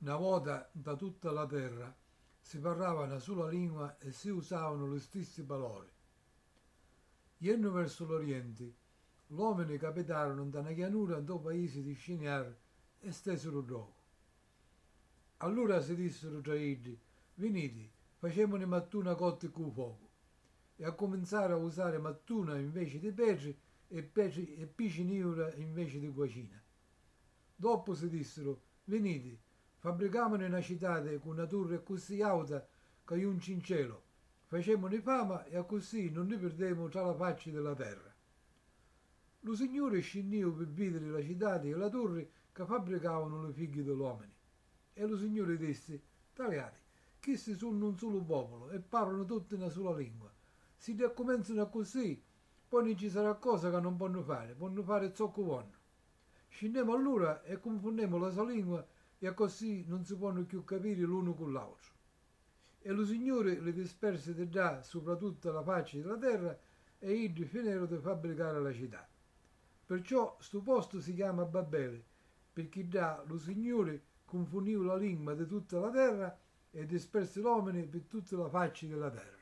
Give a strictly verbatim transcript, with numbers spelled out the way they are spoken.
Una volta da tutta la terra si parlava una sola lingua e si usavano le stesse parole. Iendo verso l'Oriente, gli uomini capitarono da una pianura in due paesi di Shinar e stesero gioco. Allora si dissero tra di, venite, facciamone mattuna cotta con fuoco. E a cominciare a usare mattuna invece di petri e, petri e piciniura invece di cucina. Dopo si dissero, venite, fabbricamone una città con una torre così alta che giunge in cielo, facemone fama e così non ne perdemo tra la faccia della terra. Lo Signore scendeva per vedere la città e la torre che fabbricavano le figlie dell'uomo. E lo Signore disse, tagliate, questi sono un solo popolo e parlano tutti una sola lingua. Se cominciano così, poi non ci sarà cosa che non possono fare, possono fare ciò che vogliono. Scendiamo allora e confondiamo la sua lingua e così non si possono più capire l'uno con l'altro. E lo Signore li disperse di già sopra tutta la faccia della terra e iddi finirono di fabbricare la città. Perciò sto posto si chiama Babele, perché già lo Signore confondiva la lingua di tutta la terra e disperse l'uomini per tutta la faccia della terra.